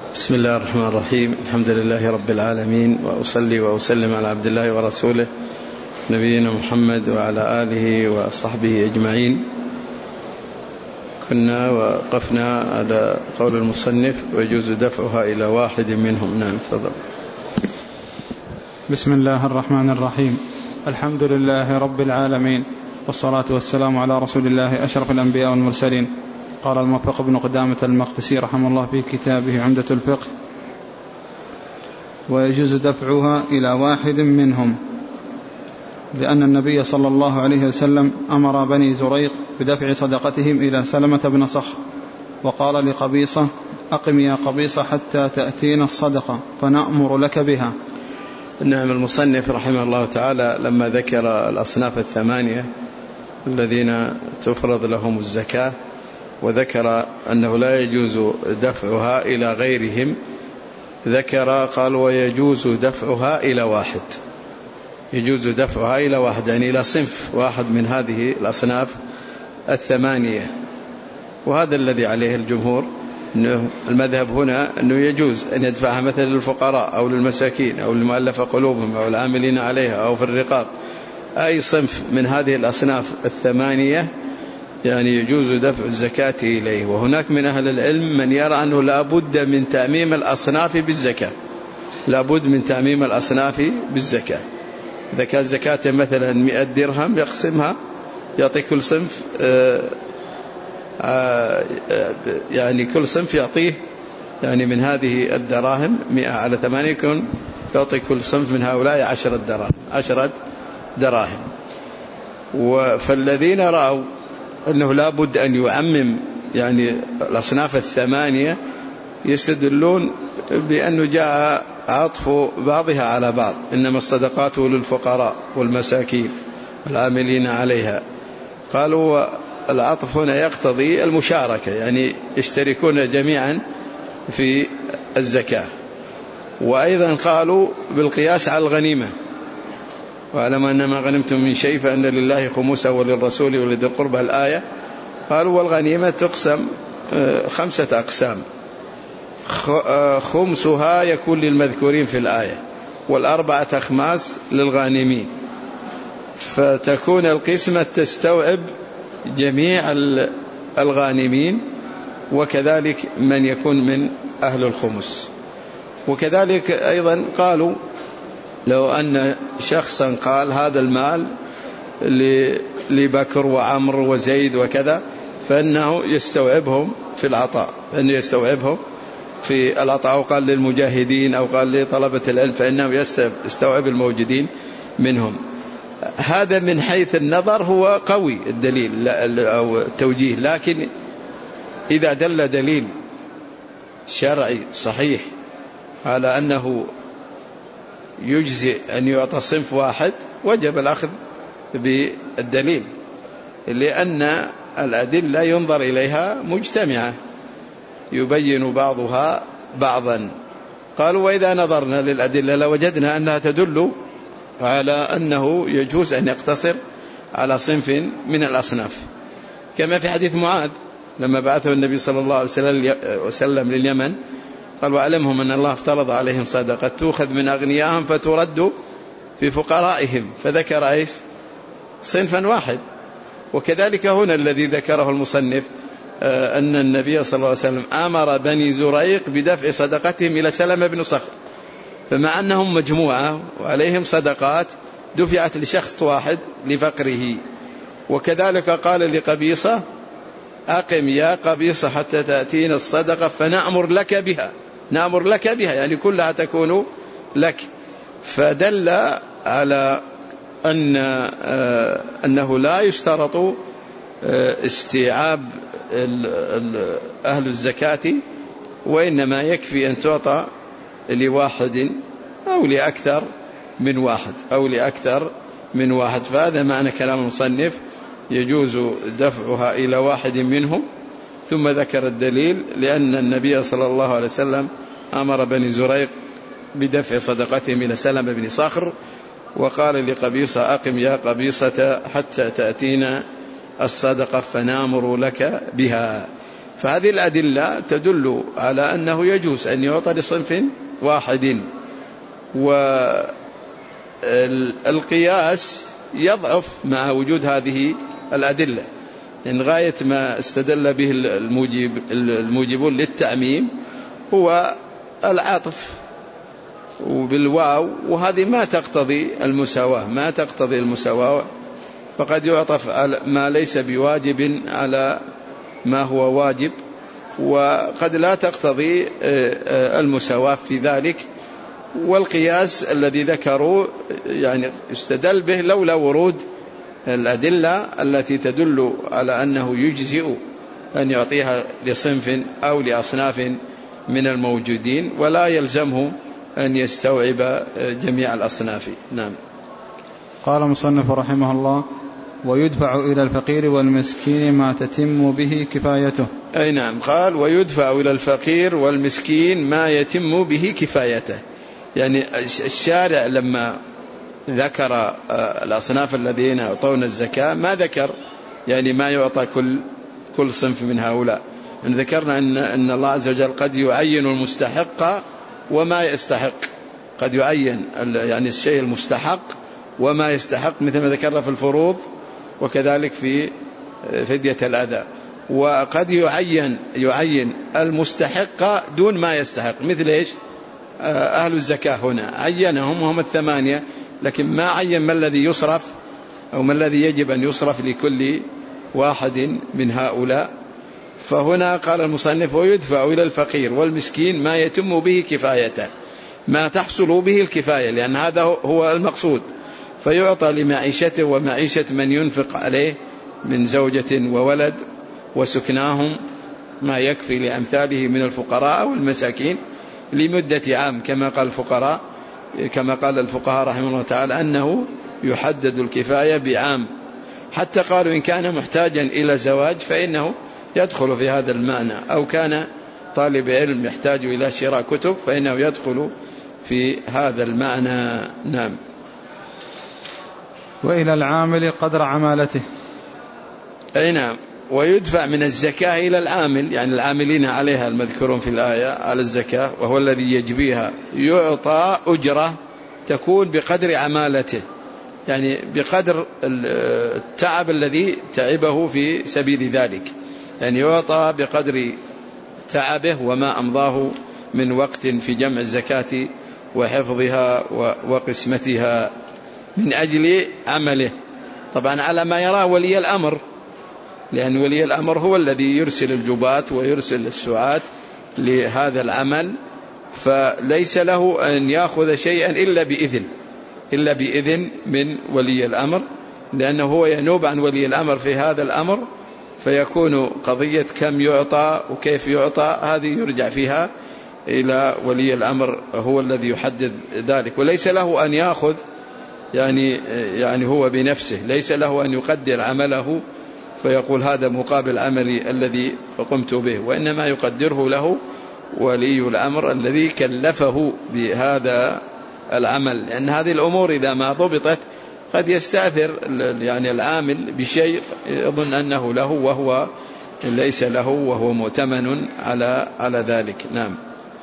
بسم الله الرحمن الرحيم. الحمد لله رب العالمين، وأصلي وأسلم على عبد الله ورسوله نبينا محمد وعلى آله وصحبه أجمعين. كنا وقفنا على قول المصنف ويجوز دفعها إلى واحد منهم. نعم تفضل. بسم الله الرحمن الرحيم. الحمد لله رب العالمين، والصلاة والسلام على رسول الله أشرف الأنبياء والمرسلين. قال الموفق ابن قدامة المقدسي رحمه الله في كتابه عمدة الفقه: ويجوز دفعها إلى واحد منهم، لأن النبي صلى الله عليه وسلم أمر بني زريق بدفع صدقتهم إلى سلمة بن صخر، وقال لقبيصة: أقم يا قبيصة حتى تأتينا الصدقة فنأمر لك بها. نعم. المصنف رحمه الله تعالى لما ذكر الأصناف الثمانية الذين تفرض لهم الزكاة، وذكر أنه لا يجوز دفعها إلى غيرهم، قال ويجوز دفعها إلى واحد. يجوز دفعها إلى واحد، يعني إلى صنف واحد من هذه الأصناف الثمانية. وهذا الذي عليه الجمهور، أنه المذهب هنا أنه يجوز أن يدفعها مثلا للفقراء أو للمساكين أو للمؤلف قلوبهم أو العاملين عليها أو في الرقاب، أي صنف من هذه الأصناف الثمانية يعني يجوز دفع الزكاة إليه. وهناك من أهل العلم من يرى أنه لا بد من تعميم الأصناف بالزكاة، لا بد من تعميم الأصناف بالزكاة. إذا كان زكاة مثلا 100 درهم يقسمها، يعطي كل صنف يعني كل صنف يعطيه يعني من هذه الدراهم 100 على 8 يكون يعطي كل صنف من هؤلاء 10 دراهم. فالذين رأوا أنه لا بد أن يعمم يعني الأصناف الثمانية يستدلون بأنه جاء عطف بعضها على بعض، إنما الصدقات للفقراء والمساكين والعاملين عليها. قالوا العطف هنا يقتضي المشاركة، يعني يشتركون جميعا في الزكاة. وأيضا قالوا بالقياس على الغنيمة: واعلم أن ما غنمتم من شيء فأن لله خمسه وللرسول ولذي القربى الآية. قالوا والغنيمة تقسم 5 أقسام، خمسها يكون للمذكورين في الآية، وال4 أخماس للغانمين، فتكون القسمة تستوعب جميع الغانمين، وكذلك من يكون من أهل الخمس. وكذلك أيضا قالوا لو أن شخصا قال هذا المال لبكر وعمر وزيد وكذا، فإنه يستوعبهم في العطاء، أو قال للمجاهدين أو قال لطلبة العلم، فإنه يستوعب الموجودين منهم. هذا من حيث النظر هو قوي الدليل أو التوجيه، لكن إذا دل دليل شرعي صحيح على أنه يجزئ أن يعطى صنف واحد وجب الأخذ بالدليل، لأن الأدلة ينظر إليها مجتمعة يبين بعضها بعضا. قالوا وإذا نظرنا للأدلة لوجدنا أنها تدل على أنه يجوز أن يقتصر على صنف من الأصناف، كما في حديث معاذ لما بعثه النبي صلى الله عليه وسلم لليمن، قال واعلمهم أن الله افترض عليهم صدقة تؤخذ من أغنيائهم فترد في فقرائهم، فذكر إيش؟ صنفا واحد. وكذلك هنا الذي ذكره المصنف أن النبي صلى الله عليه وسلم أمر بني زريق بدفع صدقتهم إلى سلمة بن صخر، فمع أنهم مجموعة وعليهم صدقات دفعت لشخص واحد لفقره. وكذلك قال لقبيصة: أقم يا قبيصة حتى تأتينا الصدقة فنأمر لك بها، يعني كلها تكون لك. فدل على أنه لا يشترط استيعاب أهل الزكاة، وإنما يكفي أن تعطى لواحد أو لأكثر من واحد. فهذا معنى كلام المصنف: يجوز دفعها إلى واحد منهم. ثم ذكر الدليل لأن النبي صلى الله عليه وسلم أمر بني زريق بدفع صدقتهم إلى سلمة بن صخر، وقال لقبيصة: أقم يا قبيصة حتى تأتينا الصدقة فنامر لك بها. فهذه الأدلة تدل على أنه يجوز أن يعطى لصنف واحد. والقياس يضعف مع وجود هذه الأدلة، إن غاية ما استدل به الموجبون للتعميم هو العطف وبالواو، وهذه ما تقتضي المساواة، فقد يعطف ما ليس بواجب على ما هو واجب، وقد لا تقتضي المساواة في ذلك. والقياس الذي ذكروا يعني استدل به لولا ورود الأدلة التي تدل على أنه يجزئ أن يعطيها لصنف أو لأصناف من الموجودين، ولا يلزمه أن يستوعب جميع الأصناف. نعم. قال مصنف رحمه الله: ويدفع إلى الفقير والمسكين ما تتم به كفايته. أي نعم، قال ويدفع إلى الفقير والمسكين ما يتم به كفايته. يعني الشارع لما ذكر الأصناف الذين يعطون الزكاة ما ذكر يعني ما يعطى كل صنف من هؤلاء. أن ذكرنا أن الله عز وجل قد يعين المستحق وما يستحق، قد يعين يعني الشيء المستحق وما يستحق، مثل ما ذكرنا في الفروض وكذلك في فدية الأذى. وقد يعين المستحق دون ما يستحق، مثل إيش؟ أهل الزكاة هنا عينهم هم 8، لكن ما عين ما الذي يصرف أو ما الذي يجب أن يصرف لكل واحد من هؤلاء. فهنا قال المصنف: ويدفع إلى الفقير والمسكين ما يتم به كفايته، ما تحصل به الكفاية، لأن هذا هو المقصود. فيعطى لمعيشته ومعيشة من ينفق عليه من زوجة وولد وسكناهم ما يكفي لأمثاله من الفقراء والمساكين لمدة عام، كما قال الفقهاء رحمه الله تعالى أنه يحدد الكفاية بعام. حتى قالوا إن كان محتاجا إلى زواج فإنه يدخل في هذا المعنى، أو كان طالب علم يحتاج إلى شراء كتب فإنه يدخل في هذا المعنى. نعم. وإلى العامل قدر عمالته. أي نعم. ويدفع من الزكاة إلى العامل، يعني العاملين عليها المذكورون في الآية على الزكاة وهو الذي يجبيها، يعطى أجرة تكون بقدر عمالته، يعني بقدر التعب الذي تعبه في سبيل ذلك، يعني يعطى بقدر تعبه وما أمضاه من وقت في جمع الزكاة وحفظها وقسمتها من أجل عمله، طبعا على ما يراه ولي الأمر، لأن ولي الأمر هو الذي يرسل الجبات ويرسل السعاة لهذا العمل، فليس له أن يأخذ شيئا إلا بإذن من ولي الأمر، لأنه هو ينوب عن ولي الأمر في هذا الأمر، فيكون قضية كم يعطى وكيف يعطى هذه يرجع فيها إلى ولي الأمر، هو الذي يحدد ذلك، وليس له أن يأخذ يعني هو بنفسه، ليس له أن يقدر عمله فيقول هذا مقابل عملي الذي قمت به، وإنما يقدره له ولي الأمر الذي كلفه بهذا العمل، لأن هذه الأمور إذا ما ضبطت قد يستأثر يعني العامل بشيء يظن أنه له وهو ليس له، وهو مؤتمن على ذلك. نعم.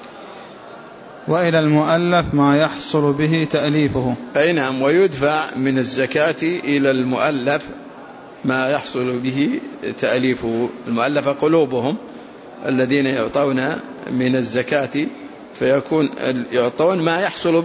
وإلى المؤلف ما يحصل به تأليفه. أي نعم. ويدفع من الزكاة إلى المؤلف ما يحصل به تأليفه، المؤلف قلوبهم الذين يعطون من الزكاة، فيكون يعطون ما يحصل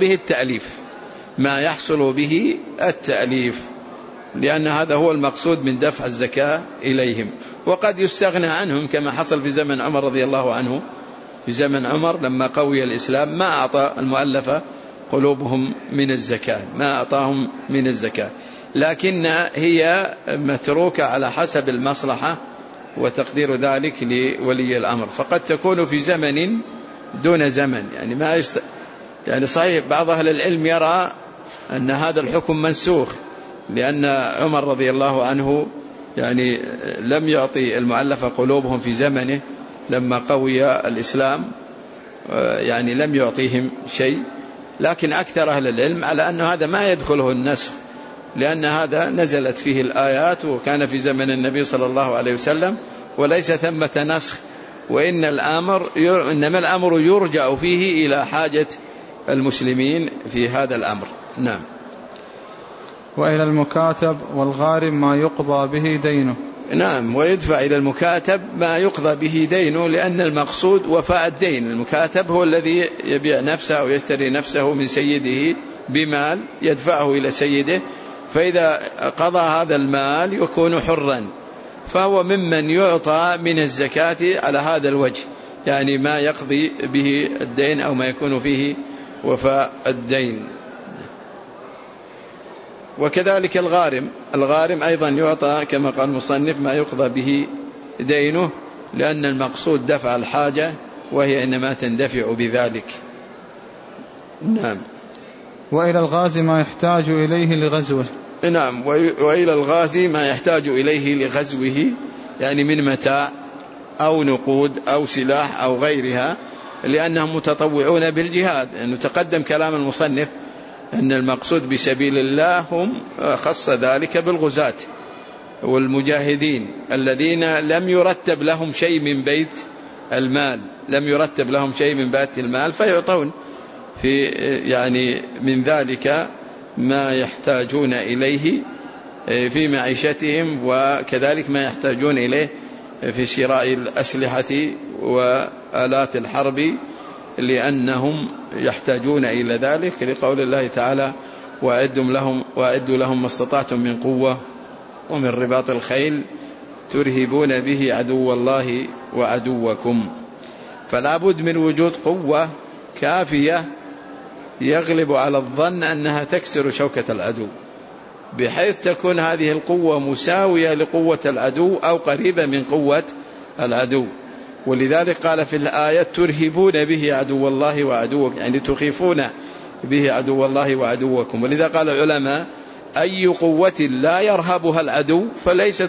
به التأليف، لأن هذا هو المقصود من دفع الزكاة إليهم. وقد يستغنى عنهم كما حصل في زمن عمر رضي الله عنه، في زمن عمر لما قوي الإسلام ما أعطى المؤلفة قلوبهم من الزكاة، ما أعطاهم من الزكاة، لكن هي متروكة على حسب المصلحة وتقدير ذلك لولي الأمر، فقد تكون في زمن دون زمن، يعني يعني صحيح بعض أهل العلم يرى أن هذا الحكم منسوخ، لأن عمر رضي الله عنه يعني لم يعطي المؤلفة قلوبهم في زمنه لما قوي الإسلام، يعني لم يعطيهم شيء، لكن أكثر أهل العلم على أن هذا ما يدخله النسخ، لأن هذا نزلت فيه الآيات وكان في زمن النبي صلى الله عليه وسلم، وليس ثمة نسخ إنما الأمر يرجع فيه إلى حاجة المسلمين في هذا الأمر. نعم. وإلى المكاتب والغارم ما يقضى به دينه. نعم، ويدفع إلى المكاتب ما يقضى به دينه، لأن المقصود وفاء الدين. المكاتب هو الذي يبيع نفسه أو يشتري نفسه من سيده بمال يدفعه إلى سيده، فإذا قضى هذا المال يكون حرا، فهو ممن يعطى من الزكاة على هذا الوجه، يعني ما يقضي به الدين أو ما يكون فيه وفاء الدين. وكذلك الغارم أيضا يعطى كما قال المصنف ما يقضى به دينه، لأن المقصود دفع الحاجة وهي إنما تندفع بذلك. نعم. وإلى الغازي ما يحتاج إليه لغزوه. نعم، وإلى الغازي ما يحتاج إليه لغزوه، يعني من متاع أو نقود أو سلاح أو غيرها، لأنهم متطوعون بالجهاد. لأنه تقدم كلام المصنف أن المقصود بسبيل الله هم خص ذلك بالغزاة والمجاهدين الذين لم يرتب لهم شيء من بيت المال، فيعطون في يعني من ذلك ما يحتاجون إليه في معيشتهم، وكذلك ما يحتاجون إليه في شراء الأسلحة وآلات الحرب، لأنهم يحتاجون إلى ذلك، لقول الله تعالى وأعدوا لهم ما استطعتم من قوة ومن رباط الخيل ترهبون به عدو الله وعدوكم. فلا بد من وجود قوة كافية يغلب على الظن أنها تكسر شوكة العدو، بحيث تكون هذه القوة مساوية لقوة العدو أو قريبة من قوة العدو. ولذلك قال في الآية ترهبون به عدو الله وعدوكم، يعني تخيفون به عدو الله وعدوكم. ولذا قال العلماء أي قوة لا يرهبها العدو فليست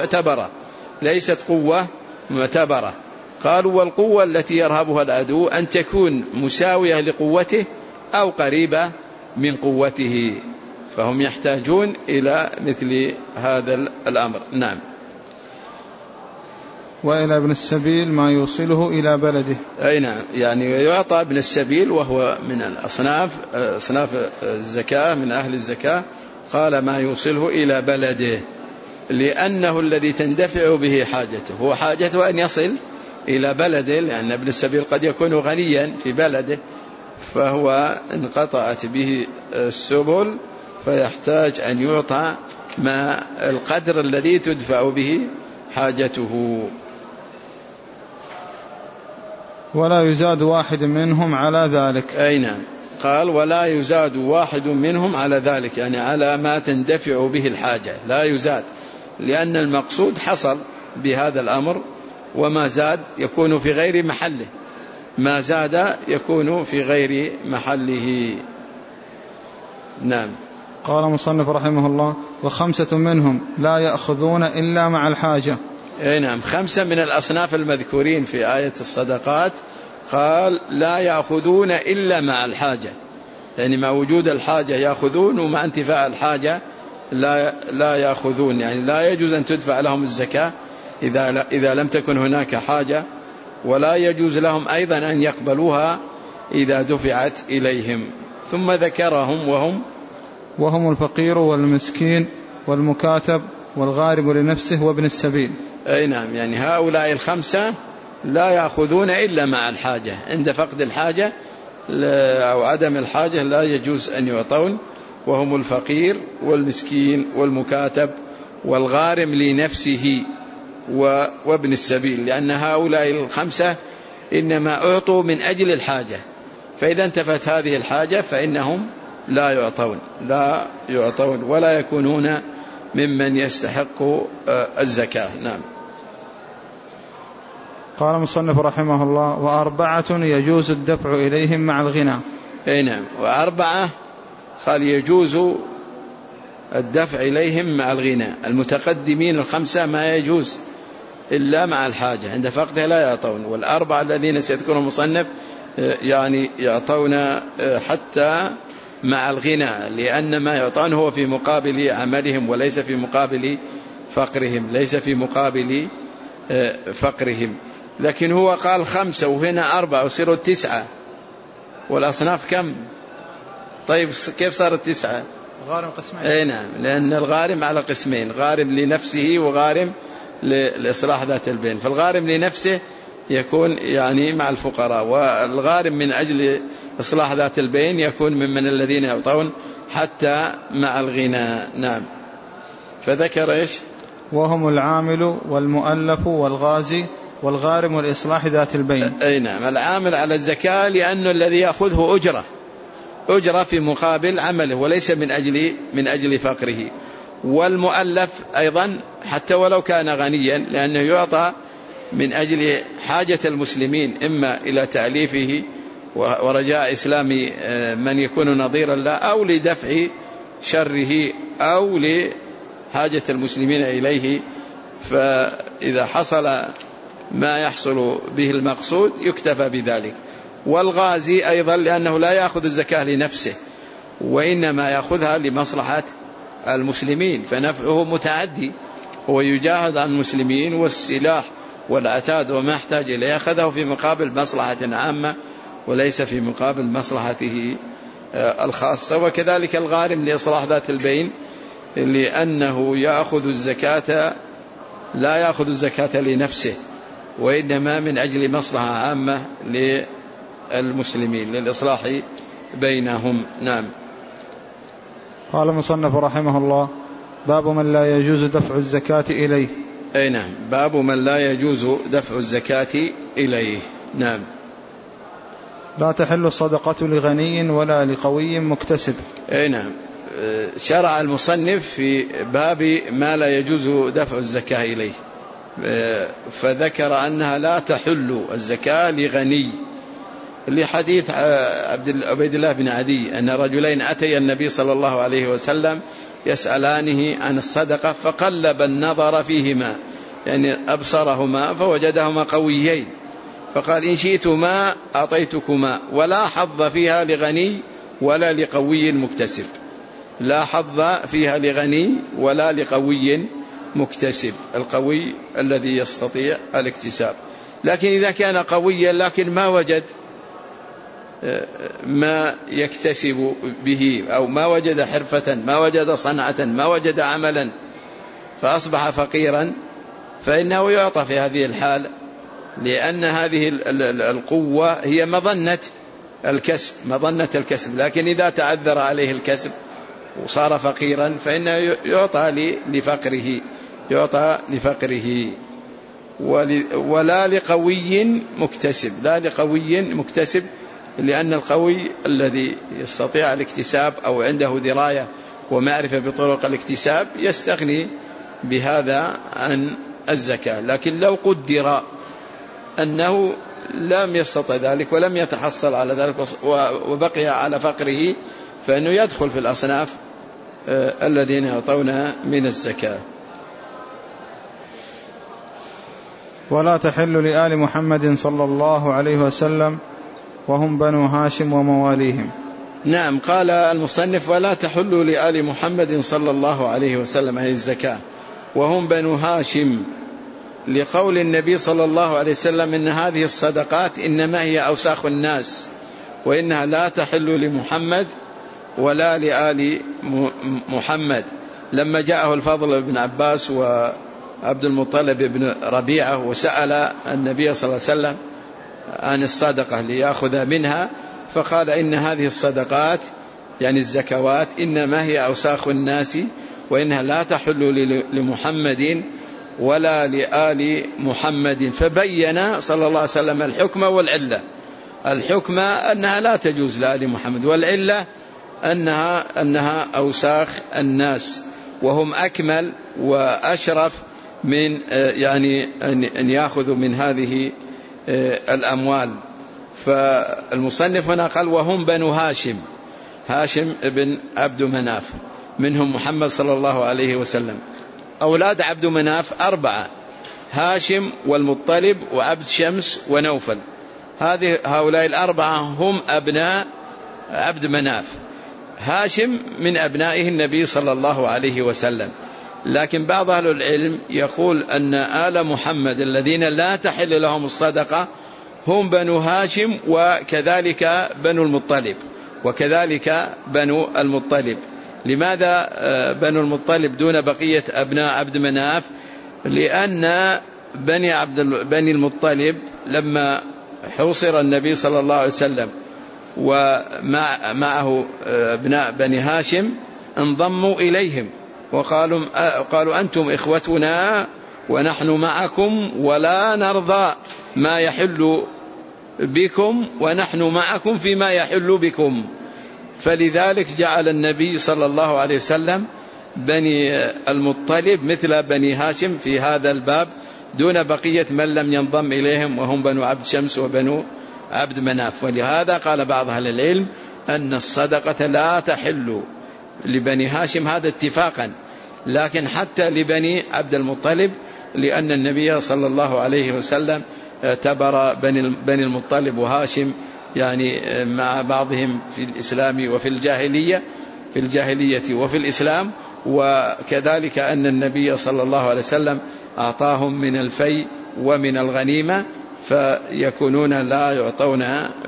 قوة معتبرة. قالوا والقوة التي يرهبها العدو أن تكون مساوية لقوته أو قريبة من قوته، فهم يحتاجون إلى مثل هذا الأمر. نعم. وإلى ابن السبيل ما يوصله إلى بلده. أي نعم، يعني يعطى ابن السبيل وهو من أصناف الزكاة، من أهل الزكاة، قال ما يوصله إلى بلده، لأنه الذي تندفع به حاجته، هو حاجته أن يصل إلى بلده، لأن ابن السبيل قد يكون غنيا في بلده فهو انقطعت به السبل، فيحتاج أن يعطى ما القدر الذي تدفع به حاجته. ولا يزاد واحد منهم على ذلك. أي نعم، قال ولا يزاد واحد منهم على ذلك، يعني على ما تندفع به الحاجة لا يزاد، لأن المقصود حصل بهذا الأمر، وما زاد يكون في غير محله، ما زاد يكون في غير محله. نعم. قال مصنف رحمه الله وخمسة منهم لا يأخذون إلا مع الحاجة. أي نعم، 5 من الأصناف المذكورين في آية الصدقات قال لا يأخذون إلا مع الحاجة، يعني مع وجود الحاجة يأخذون، ومع انتفاء الحاجة لا يأخذون، يعني لا يجوز أن تدفع لهم الزكاة إذا لم تكن هناك حاجة، ولا يجوز لهم أيضا أن يقبلوها إذا دفعت إليهم. ثم ذكرهم وهم الفقير والمسكين والمكاتب والغارب لنفسه وابن السبيل. أي نعم، يعني هؤلاء 5 لا يأخذون إلا مع الحاجة، عند فقد الحاجة أو عدم الحاجة لا يجوز أن يعطون، وهم الفقير والمسكين والمكاتب والغارم لنفسه وابن السبيل، لأن هؤلاء 5 إنما أعطوا من أجل الحاجة، فإذا انتفت هذه الحاجة فإنهم لا يعطون ولا يكونون ممن يستحق الزكاة. نعم. قال المصنف رحمه الله وأربعة يجوز الدفع إليهم مع الغنى. أي نعم، و4 قال يجوز الدفع إليهم مع الغنى. المتقدمين 5 ما يجوز إلا مع الحاجة، عند فقدها لا يعطون، وال4 الذين سيذكرهم المصنف يعني يعطون حتى مع الغنى، لأن ما يعطون هو في مقابل عملهم وليس في مقابل فقرهم، لكن هو قال 5 وهنا 4 وصيروا 9، والأصناف كم؟ طيب كيف صارت 9؟ غارم قسمين. اي نعم، لأن الغارم على قسمين، غارم لنفسه وغارم لإصلاح ذات البين. فالغارم لنفسه يكون يعني مع الفقراء، والغارم من أجل إصلاح ذات البين يكون ممن الذين يعطون حتى مع الغنى. نعم. فذكر إيش؟ وهم العامل والمؤلف والغازي والغارم والإصلاح ذات البين. أي نعم، العامل على الزكاة لأنه الذي يأخذه أجرة في مقابل عمله وليس من أجل فقره. والمؤلف أيضا حتى ولو كان غنيا لأنه يعطى من أجل حاجة المسلمين، إما إلى تأليفه ورجاء إسلام من يكون نظيرا له، أو لدفع شره، أو لحاجة المسلمين إليه. فإذا حصل ما يحصل به المقصود يكتفى بذلك. والغازي أيضا لأنه لا يأخذ الزكاة لنفسه، وإنما يأخذها لمصلحة المسلمين، فنفعه متعدي، هو يجاهد عن المسلمين والسلاح والعتاد وما يحتاج إليه أخذه في مقابل مصلحة عامة وليس في مقابل مصلحته الخاصة. وكذلك الغارم لإصلاح ذات البين لأنه يأخذ الزكاة، لا يأخذ الزكاة لنفسه وإنما من أجل مصلحة عامة للمسلمين للإصلاح بينهم. نعم. قال المصنف رحمه الله: باب من لا يجوز دفع الزكاة إليه. أي نعم، باب من لا يجوز دفع الزكاة إليه. نعم. لا تحل الصدقة لغني ولا لقوي مكتسب. أي نعم، شرع المصنف في باب ما لا يجوز دفع الزكاة إليه، فذكر أنها لا تحل الزكاة لغني، لحديث عبيد الله بن عدي أن رجلين أتي النبي صلى الله عليه وسلم يسألانه عن الصدقة، فقلب النظر فيهما، يعني أبصرهما فوجدهما قويين، فقال: إن شئتما أعطيتكما، ولا حظ فيها لغني ولا لقوي مكتسب. لا حظ فيها لغني ولا لقوي مكتسب، القوي الذي يستطيع الاكتساب. لكن إذا كان قويا لكن ما وجد ما يكتسب به، أو ما وجد حرفة، ما وجد صنعة، ما وجد عملا، فأصبح فقيرا، فإنه يعطى في هذه الحال، لأن هذه القوة هي مظنة الكسب. لكن إذا تعذر عليه الكسب وصار فقيرا فإنه يعطى لفقره. ولا لقوي مكتسب، لأن القوي الذي يستطيع الاكتساب أو عنده دراية ومعرفة بطرق الاكتساب يستغني بهذا عن الزكاة. لكن لو قدر أنه لم يستطع ذلك ولم يتحصل على ذلك وبقي على فقره، فإنه يدخل في الأصناف الذين يعطون من الزكاة. ولا تحل لآل محمد صلى الله عليه وسلم وهم بنو هاشم ومواليهم. نعم، قال المصنف: ولا تحل لآل محمد صلى الله عليه وسلم أي الزكاة وهم بنو هاشم، لقول النبي صلى الله عليه وسلم: إن هذه الصدقات إنما هي أوساخ الناس، وإنها لا تحل لمحمد ولا لآل محمد. لما جاءه الفضل بن عباس وعبد المطلب بن ربيعة وسأل النبي صلى الله عليه وسلم عن الصدقة ليأخذ منها، فقال: إن هذه الصدقات يعني الزكوات إنما هي أوساخ الناس، وإنها لا تحل لمحمد ولا لآل محمد. فبين صلى الله عليه وسلم الحكم والعلة. الحكم أنها لا تجوز لآل محمد، والعلة أنها أوساخ الناس، وهم أكمل وأشرف من يعني أن يأخذوا من هذه الأموال. فالمصنف هنا قال: وهم بنو هاشم بن عبد مناف، منهم محمد صلى الله عليه وسلم. أولاد عبد مناف 4، هاشم والمطلب وعبد شمس ونوفل. هؤلاء 4 هم أبناء عبد مناف. هاشم من أبنائه النبي صلى الله عليه وسلم، لكن بعض أهل العلم يقول أن آل محمد الذين لا تحل لهم الصدقة هم بنو هاشم وكذلك بنو المطلب، وكذلك بنو المطلب. لماذا بنو المطلب دون بقية أبناء عبد مناف؟ لأن بني المطلب لما حوصر النبي صلى الله عليه وسلم ومعه ابناء بني هاشم انضموا إليهم وقالوا أنتم إخوتنا ونحن معكم ولا نرضى ما يحل بكم ونحن معكم فيما يحل بكم. فلذلك جعل النبي صلى الله عليه وسلم بني المطلب مثل بني هاشم في هذا الباب دون بقية من لم ينضم إليهم وهم بنو عبد شمس وبنو عبد مناف. ولهذا قال بعض أهل العلم أن الصدقة لا تحل لبني هاشم هذا اتفاقا، لكن حتى لبني عبد المطلب، لأن النبي صلى الله عليه وسلم اعتبر بني المطلب وهاشم يعني مع بعضهم في الإسلام وفي الجاهلية وفي الإسلام، وكذلك أن النبي صلى الله عليه وسلم أعطاهم من الفي ومن الغنيمة، فيكونون لا يعطون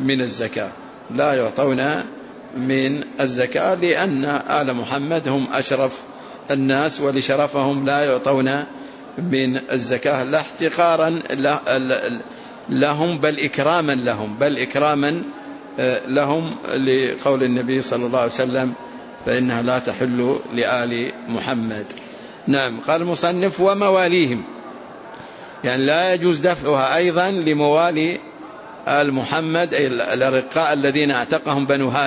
من الزكاة لأن آل محمد هم أشرف الناس، ولشرفهم لا يعطون من الزكاة لا احتقارا لهم بل إكراما لهم لقول النبي صلى الله عليه وسلم فإنها لا تحل لآل محمد. نعم. قال المصنف ومواليهم، يعني لا يجوز دفعها أيضا لموالي آل محمد أي الأرقاء الذين اعتقهم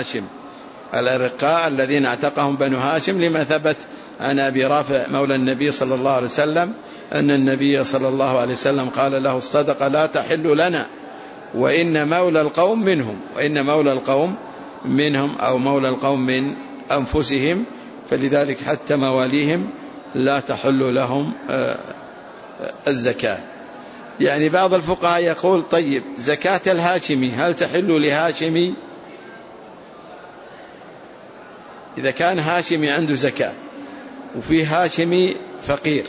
بنو هاشم، لما ثبت عن أبي رافع مولى النبي صلى الله عليه وسلم أن النبي صلى الله عليه وسلم قال له الصدقة لا تحل لنا وإن مولى القوم منهم أو مولى القوم من أنفسهم، فلذلك حتى مواليهم لا تحل لهم الزكاة. يعني بعض الفقهاء يقول طيب زكاة الهاشمي هل تحل لهاشمي؟ إذا كان هاشمي عنده زكاة وفي هاشمي فقير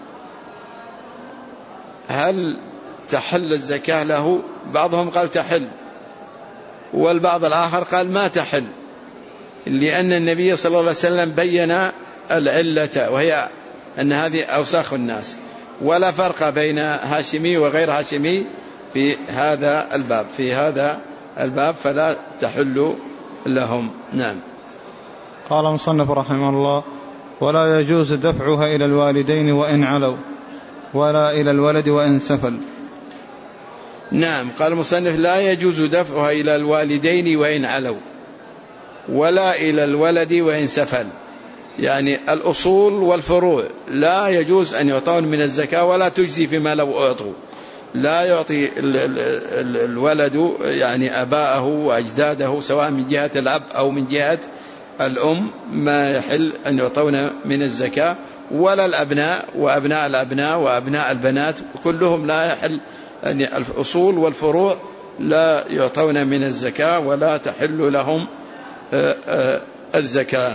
هل تحل الزكاة له؟ بعضهم قال تحل والبعض الآخر قال ما تحل، لأن النبي صلى الله عليه وسلم بين العلة وهي أن هذه أوساخ الناس، ولا فرق بين هاشمي وغير هاشمي في هذا الباب فلا تحل لهم. نعم. قال المصنف رحمه الله ولا يجوز دفعها إلى الوالدين وإن علوا ولا إلى الولد وإن سفل. نعم. قال المصنف لا يجوز دفعها إلى الوالدين وإن علوا ولا إلى الولد وإن سفل، يعني الأصول والفروع لا يجوز أن يعطون من الزكاة ولا تجزي فيما لو أعطوا. لا يعطي الولد يعني أباءه وأجداده سواء من جهة الأب أو من جهة الأم ما يحل أن يعطون من الزكاة، ولا الأبناء وأبناء الأبناء وأبناء البنات كلهم لا يحل، يعني الأصول والفروع لا يعطون من الزكاة ولا تحل لهم الزكاة.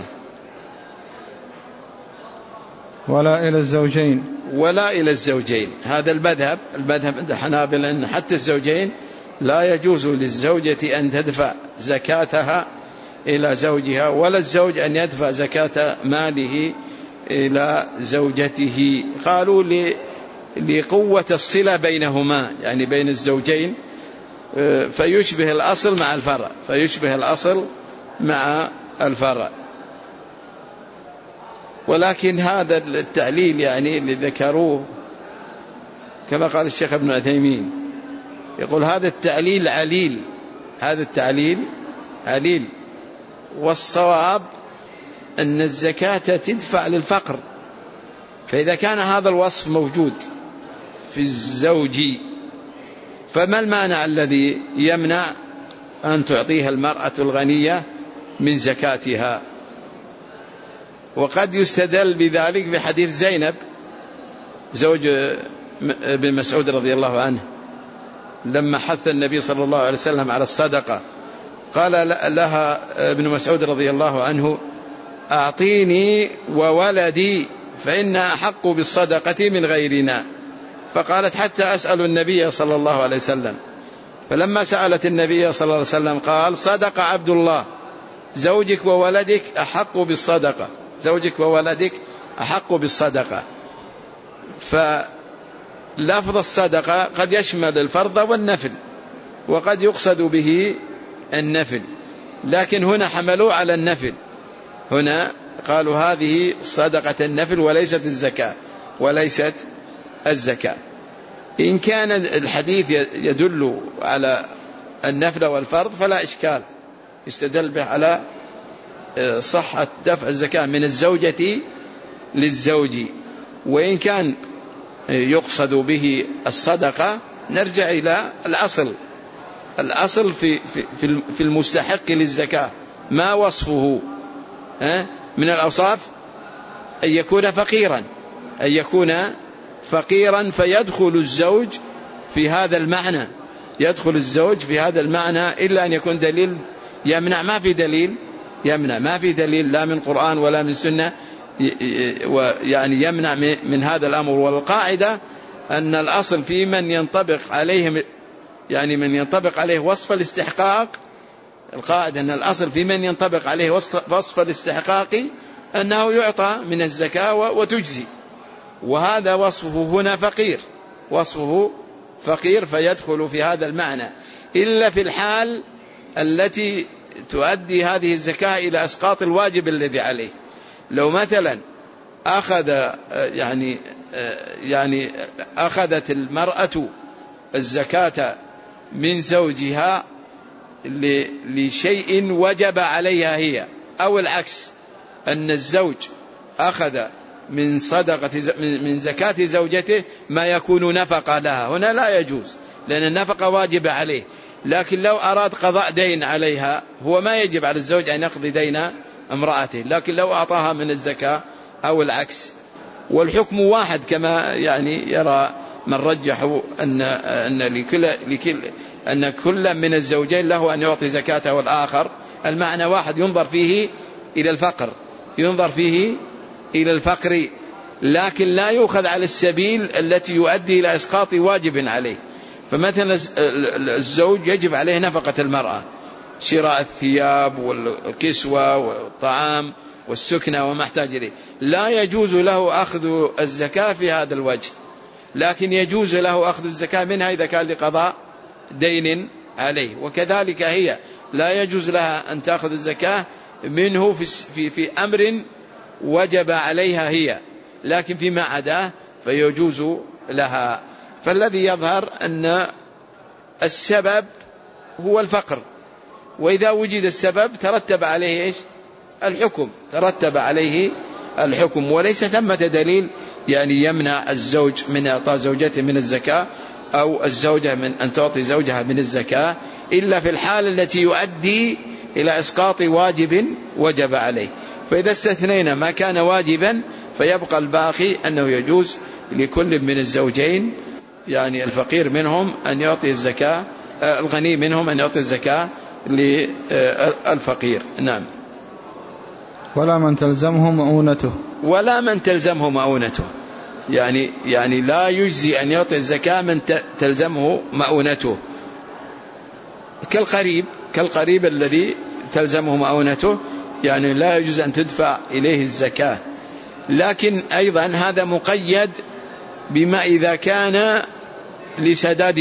ولا إلى الزوجين هذا المذهب عند الحنابلة أن حتى الزوجين لا يجوز للزوجة أن تدفع زكاتها إلى زوجها ولا الزوج أن يدفع زكاة ماله إلى زوجته. قالوا لقوة الصلة بينهما، يعني بين الزوجين، فيشبه الأصل مع الفرع. ولكن هذا التعليل يعني اللي ذكروه كما قال الشيخ ابن عثيمين يقول هذا التعليل عليل، والصواب أن الزكاة تدفع للفقر. فإذا كان هذا الوصف موجود في الزوج فما المانع الذي يمنع أن تعطيها المرأة الغنية من زكاتها؟ وقد يستدل بذلك بحديث زينب زوج ابن مسعود رضي الله عنه لما حث النبي صلى الله عليه وسلم على الصدقة قال لها ابن مسعود رضي الله عنه أعطيني وولدي فإنا أحق بالصدقة من غيرنا. فقالت حتى أسأل النبي صلى الله عليه وسلم. فلما سألت النبي صلى الله عليه وسلم قال صدق عبد الله، زوجك وولدك أحق بالصدقة، زوجك وولدك أحق بالصدقة. فلفظ الصدقة قد يشمل الفرض والنفل، وقد يقصد به النفل، لكن هنا حملوا على النفل، هنا قالوا هذه صدقة النفل وليست الزكاة، وليست الزكاة. إن كان الحديث يدل على النفل والفرض فلا إشكال، يستدل به على صحة دفع الزكاة من الزوجة للزوج. وإن كان يقصد به الصدقة نرجع إلى الأصل في المستحق للزكاة ما وصفه من الأوصاف أن يكون فقيرا، أن يكون فقيرا فيدخل الزوج في هذا المعنى، يدخل الزوج في هذا المعنى، إلا أن يكون دليل يمنع. ما في دليل يمنع، ما في دليل لا من قرآن ولا من سنة يعني يمنع من هذا الأمر. والقاعدة أن الأصل في من ينطبق عليه، يعني من ينطبق عليه وصف الاستحقاق، القاعدة أن الأصل في من ينطبق عليه وصف الاستحقاق أنه يعطى من الزكاة وتجزي. وهذا وصفه هنا فقير، وصفه فقير فيدخل في هذا المعنى، إلا في الحال التي تؤدي هذه الزكاة إلى إسقاط الواجب الذي عليه. لو مثلا يعني أخذت المرأة الزكاة من زوجها لشيء وجب عليها هي، أو العكس، أن الزوج أخذ من زكاة زوجته ما يكون نفقة لها، هنا لا يجوز لأن النفقة واجب عليه. لكن لو أراد قضاء دين عليها، هو ما يجب على الزوج أن يقضي دين امرأته، لكن لو أعطاها من الزكاة أو العكس. والحكم واحد كما يعني يرى من رجحوا أن كل من الزوجين له أن يعطي زكاته والآخر، المعنى واحد، ينظر فيه إلى الفقر، ينظر فيه إلى الفقر، لكن لا يؤخذ على السبيل التي يؤدي إلى إسقاط واجب عليه. فمثلا الزوج يجب عليه نفقة المرأة، شراء الثياب والكسوة والطعام والسكنة وما احتاج إليه، لا يجوز له أخذ الزكاة في هذا الوجه، لكن يجوز له أخذ الزكاة منها إذا كان لقضاء دين عليه. وكذلك هي لا يجوز لها أن تأخذ الزكاة منه في أمر وجب عليها هي، لكن فيما عداه فيجوز لها. فالذي يظهر أن السبب هو الفقر، وإذا وجد السبب ترتب عليه إيش؟ الحكم، ترتب عليه الحكم. وليس ثمة دليل يعني يمنع الزوج من إعطاء زوجته من الزكاة أو الزوجة من أن تعطي زوجها من الزكاة، إلا في الحال التي يؤدي إلى إسقاط واجب وجب عليه. فإذا استثنينا ما كان واجبا فيبقى الباقي أنه يجوز لكل من الزوجين، يعني الفقير منهم أن يعطي الزكاة، الغني منهم أن يعطي الزكاة للفقير. نعم. ولا من تلزمه مؤونته، ولا من تلزمه مؤونته، يعني لا يجزي أن يعطي الزكاة من تلزمه مؤونته، كالقريب الذي تلزمه مؤونته، يعني لا يجوز أن تدفع إليه الزكاة. لكن أيضا هذا مقيد بما إذا كان لسداد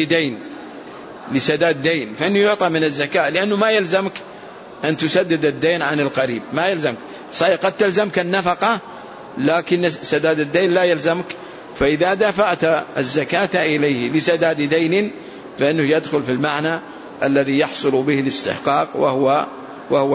دين فإنه يعطى من الزكاة، لأنه ما يلزمك أن تسدد الدين عن القريب، ما يلزمك. صحيح قد تلزمك النفقة لكن سداد الدين لا يلزمك، فإذا دفعت الزكاة إليه لسداد دين فإنه يدخل في المعنى الذي يحصل به الاستحقاق وهو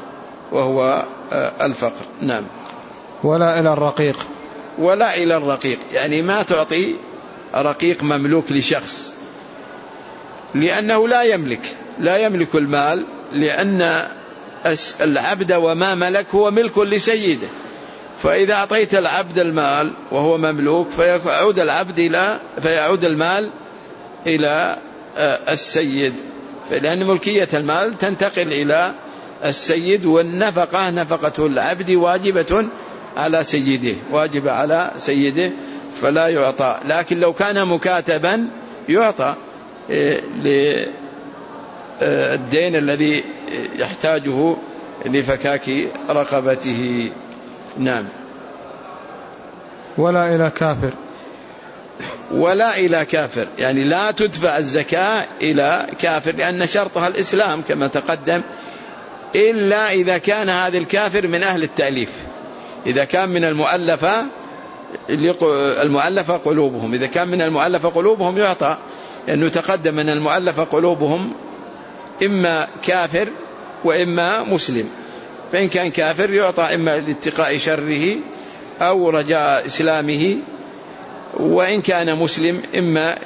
الفقر. نعم. ولا إلى الرقيق، يعني ما تعطي رقيق مملوك لشخص، لأنه لا يملك المال، لأن العبد وما ملك هو ملك لسيده. فإذا أعطيت العبد المال وهو مملوك فيعود المال إلى السيد، فلأن ملكية المال تنتقل إلى السيد، والنفقة نفقة العبد واجبة على سيده، واجبة على سيده فلا يعطى. لكن لو كان مكاتبا يعطى للدين الذي يحتاجه لفكاك رقبته. نعم. ولا إلى كافر. ولا إلى كافر، يعني لا تدفع الزكاة إلى كافر لأن شرطها الإسلام كما تقدم، إلا إذا كان هذا الكافر من أهل التأليف. إذا كان من المؤلفة قلوبهم، إذا كان من المؤلفة قلوبهم يعطى، لأنه تقدم أن المؤلفة قلوبهم إما كافر وإما مسلم، فإن كان كافر يعطى إما لاتقاء شره أو رجاء إسلامه، وإن كان مسلم إما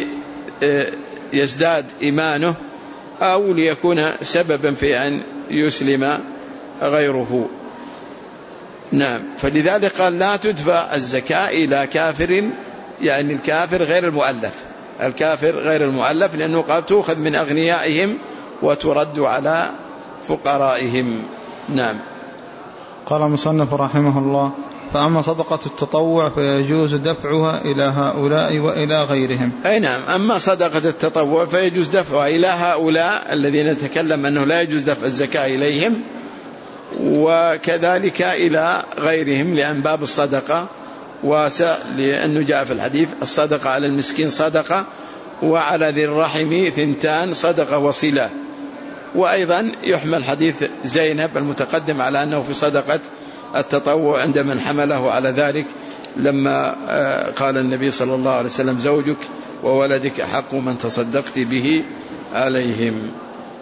ليزداد إيمانه أو ليكون سببا في أن يسلم غيره. نعم. فلذلك قال لا تدفع الزكاة إلى كافر، يعني الكافر غير المؤلف، الكافر غير المؤلف، لأنه قال تأخذ من أغنيائهم وترد على فقرائهم. نعم. قال المصنف رحمه الله: فأما صدقة التطوع فيجوز دفعها إلى هؤلاء وإلى غيرهم. أي نعم. أما صدقة التطوع فيجوز دفعها إلى هؤلاء الذين نتكلم أنه لا يجوز دفع الزكاة إليهم، وكذلك إلى غيرهم، لأن باب الصدقة واسع، لأنه جاء في الحديث: الصدقة على المسكين صدقة، وعلى ذي الرحم ثنتان صدقة وصلة. وأيضا يحمل حديث زينب المتقدم على أنه في صدقة التطوع عند من حمله على ذلك، لما قال النبي صلى الله عليه وسلم: زوجك وولدك أحق من تصدقت به عليهم.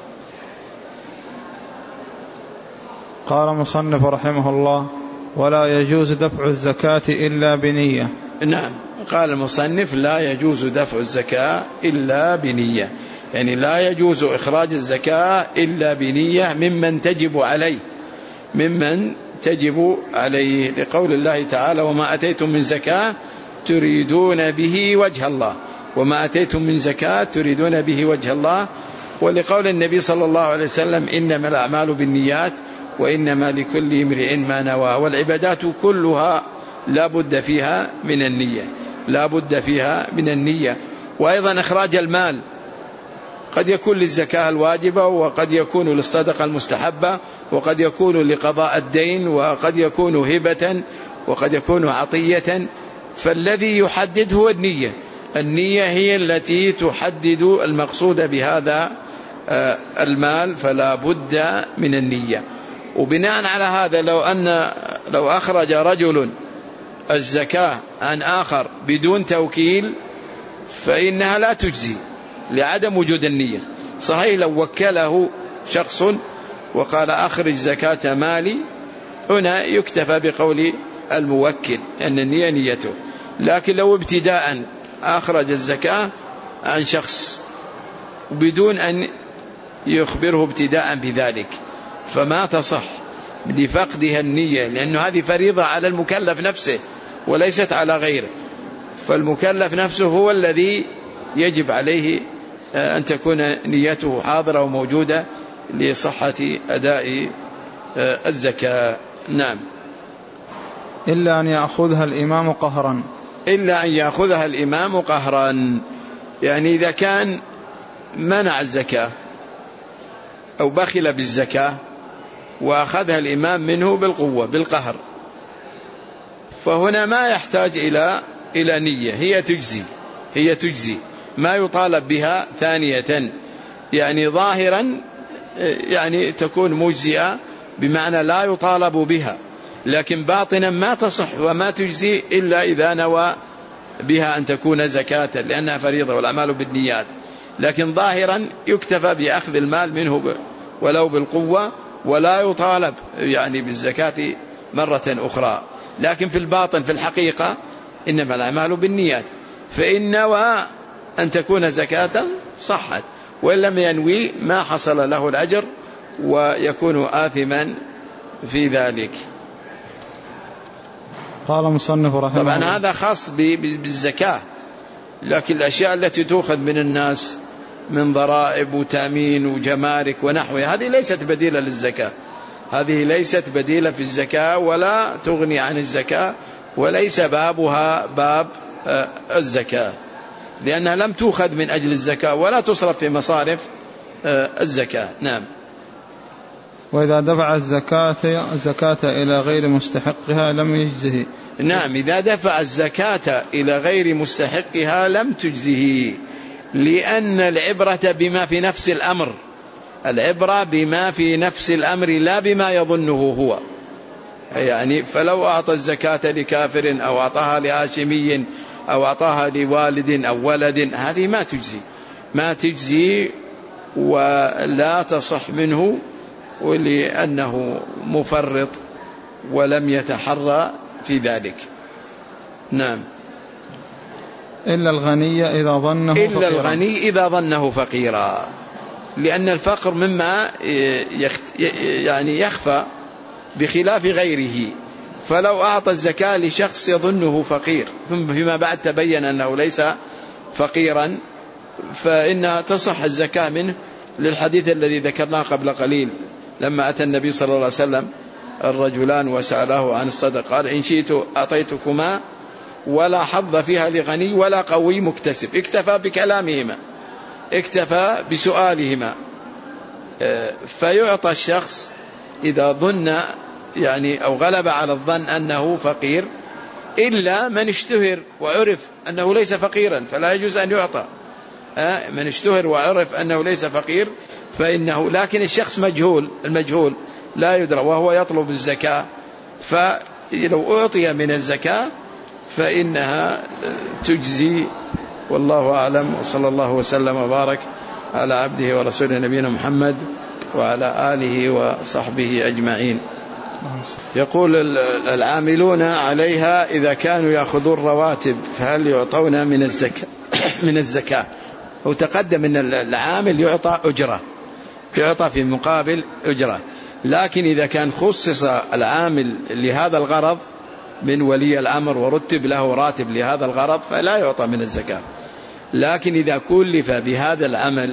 قال مصنف رحمه الله: ولا يجوز دفع الزكاة إلا بنية. نعم. قال المصنف: لا يجوز دفع الزكاة إلا بنية، يعني لا يجوز إخراج الزكاة إلا بنية ممن تجب عليه، ممن تجب عليه، لقول الله تعالى: وما أتيتم من زكاة تريدون به وجه الله، وما أتيتم من زكاة تريدون به وجه الله. ولقول النبي صلى الله عليه وسلم: إنما الأعمال بالنيات وإنما لكل امرئ ما نوى. والعبادات كلها لا بد فيها من النية، لا بد فيها من النية. وأيضا إخراج المال قد يكون للزكاة الواجبة، وقد يكون للصدقة المستحبة، وقد يكون لقضاء الدين، وقد يكون هبة، وقد يكون عطية. فالذي يحدد هو النية، النية هي التي تحدد المقصود بهذا المال، فلا بد من النية. وبناء على هذا لو أخرج رجل الزكاة عن آخر بدون توكيل فإنها لا تجزي لعدم وجود النية. صحيح لو وكله شخص وقال: أخرج زكاة مالي، هنا يكتفى بقول الموكل أن النية نيته. لكن لو ابتداء أخرج الزكاة عن شخص بدون أن يخبره ابتداء بذلك فما تصح لفقدها النية، لأنه هذه فريضة على المكلف نفسه وليست على غيره، فالمكلف نفسه هو الذي يجب عليه أن تكون نيته حاضرة وموجودة لصحة أداء الزكاة. نعم. إلا أن يأخذها الإمام قهرا. إلا أن يأخذها الإمام قهرا، يعني إذا كان منع الزكاة أو بخل بالزكاة وأخذها الإمام منه بالقوة بالقهر، فهنا ما يحتاج إلى نية، هي تجزي ما يطالب بها ثانية، يعني ظاهرا يعني تكون مجزئة بمعنى لا يطالب بها، لكن باطنا ما تصح وما تجزي إلا إذا نوى بها أن تكون زكاة، لأنها فريضة والأعمال بالنيات. لكن ظاهرا يكتفى بأخذ المال منه ولو بالقوة، ولا يطالب يعني بالزكاة مرة أخرى. لكن في الباطن في الحقيقة إنما الأعمال بالنيات، فإن نوى أن تكون زكاة صحت، وإن لم ينوي ما حصل له الأجر ويكون آثما في ذلك. قال مصنف رحمه الله: طبعا هذا خاص بالزكاة، لكن الأشياء التي تؤخذ من الناس من ضرائب وتأمين وجمارك ونحوها هذه ليست بديلة للزكاة، هذه ليست بديلة في الزكاة ولا تغني عن الزكاة، وليس بابها باب الزكاة، لأنها لم تؤخذ من أجل الزكاة ولا تصرف في مصارف الزكاة. نعم. وإذا دفع الزكاة إلى غير مستحقها لم يجزه. نعم، إذا دفع الزكاة إلى غير مستحقها لم تجزه، لأن العبرة بما في نفس الأمر، العبرة بما في نفس الأمر لا بما يظنه هو. يعني فلو أعطى الزكاة لكافر أو أعطاها لهاشمي أو أعطاها لوالد أو ولد، هذه ما تجزي ولا تصح منه، ولأنه مفرط ولم يتحرى في ذلك. نعم. إلا الغني إذا ظنه فقيرا، لأن الفقر مما يعني يخفى بخلاف غيره. فلو أعطى الزكاة لشخص يظنه فقير ثم فيما بعد تبين أنه ليس فقيرا، فإنها تصح الزكاة منه، للحديث الذي ذكرناه قبل قليل لما أتى النبي صلى الله عليه وسلم الرجلان وسأله عن الصدقة، قال إن شئت أعطيتكما ولا حظ فيها لغني ولا قوي مكتسب. اكتفى بكلامهما، اكتفى بسؤالهما. فيعطى الشخص إذا ظن يعني أو غلب على الظن أنه فقير، إلا من اشتهر وعرف أنه ليس فقيرا فلا يجوز أن يعطى. من اشتهر وعرف أنه ليس فقير فإنه، لكن الشخص المجهول لا يدرى وهو يطلب الزكاة، فلو أعطي من الزكاة فإنها تجزي. والله أعلم، وصلى الله وسلم وبارك على عبده ورسوله نبينا محمد وعلى آله وصحبه أجمعين. يقول العاملون عليها إذا كانوا يأخذون رواتب فهل يعطون من الزكاة؟ وتقدم أن العامل يعطى أجرة، يعطى في مقابل أجرة، لكن إذا كان خصص العامل لهذا الغرض من ولي الأمر ورتب له راتب لهذا الغرض فلا يعطى من الزكاة. لكن إذا كلف بهذا العمل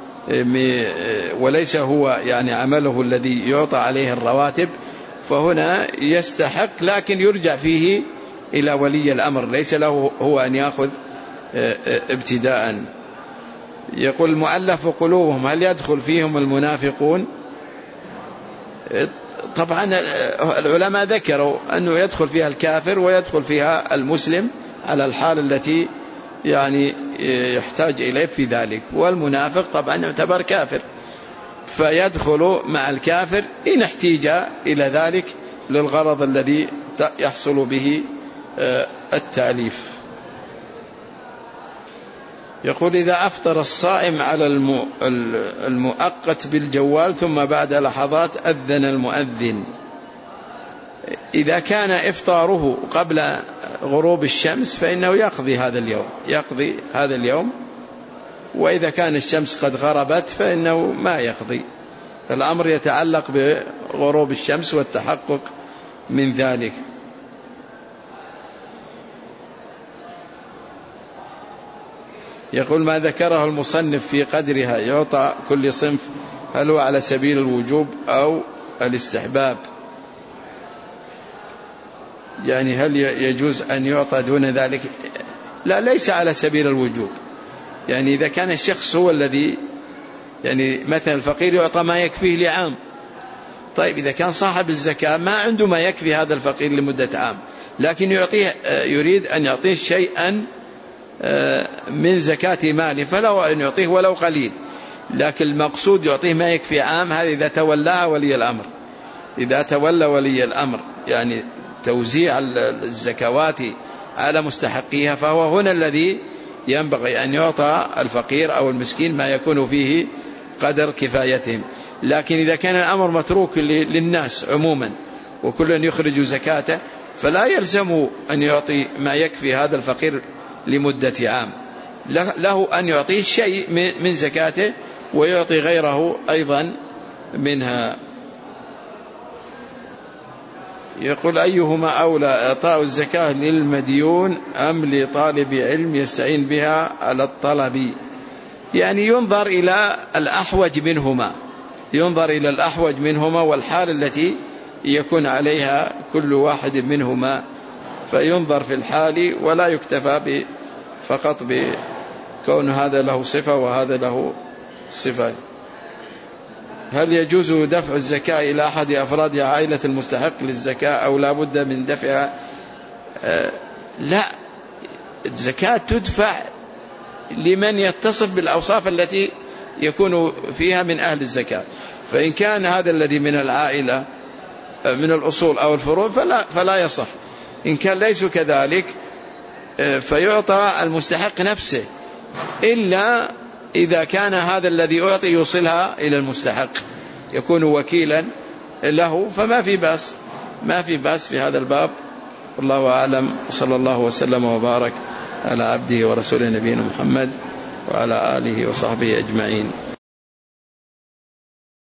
وليس هو يعني عمله الذي يعطى عليه الرواتب فهنا يستحق، لكن يرجع فيه إلى ولي الأمر، ليس له هو أن يأخذ ابتداء. يقول المؤلف قلوبهم هل يدخل فيهم المنافقون؟ طبعا العلماء ذكروا أنه يدخل فيها الكافر ويدخل فيها المسلم على الحال التي يعني يحتاج إليه في ذلك، والمنافق طبعا يعتبر كافر فيدخل مع الكافر إن احتاج إلى ذلك للغرض الذي يحصل به التأليف. يقول إذا أفطر الصائم على المؤقت بالجوال ثم بعد لحظات أذن المؤذن، إذا كان إفطاره قبل غروب الشمس فإنه يقضي هذا اليوم، وإذا كان الشمس قد غربت فإنه ما يقضي. الأمر يتعلق بغروب الشمس والتحقق من ذلك. يقول ما ذكره المصنف في قدرها يعطى كل صنف، هل هو على سبيل الوجوب أو الاستحباب؟ يعني هل يجوز أن يعطى دون ذلك؟ لا، ليس على سبيل الوجوب. يعني إذا كان الشخص هو الذي يعني مثلا الفقير يعطى ما يكفيه لعام، طيب إذا كان صاحب الزكاة ما عنده ما يكفي هذا الفقير لمدة عام، لكن يريد أن يعطيه شيئا من زكاة ماله فله أن يعطيه ولو قليل، لكن المقصود يعطيه ما يكفي عام. هذا إذا تولاها ولي الأمر، إذا تولى ولي الأمر يعني توزيع الزكوات على مستحقيها، فهو هنا الذي ينبغي أن يعطى الفقير أو المسكين ما يكون فيه قدر كفايتهم. لكن إذا كان الأمر متروك للناس عموما وكل يخرج زكاته فلا يلزم أن يعطي ما يكفي هذا الفقير لمدة عام، له أن يعطيه شيء من زكاته ويعطي غيره أيضا منها. يقول أيهما أولى، إعطاء الزكاة للمديون أم لطالب علم يستعين بها على الطلب؟ يعني ينظر إلى الأحوج منهما، ينظر إلى الأحوج منهما والحال التي يكون عليها كل واحد منهما، فينظر في الحال ولا يكتفى فقط بكون هذا له صفة وهذا له صفة. هل يجوز دفع الزكاة إلى أحد أفراد عائلة المستحق للزكاة أو لا بد من دفعها؟ لا، الزكاة تدفع لمن يتصف بالأوصاف التي يكون فيها من أهل الزكاة، فإن كان هذا الذي من العائلة من الأصول أو الفروع فلا يصح. إن كان ليس كذلك فيعطى المستحق نفسه، إلا إذا كان هذا الذي أعطي يوصلها إلى المستحق يكون وكيلا له، فما في بأس، ما في بأس في هذا الباب. والله أعلم، صلى الله وسلم وبارك على عبده ورسوله نبينا محمد وعلى آله وصحبه أجمعين.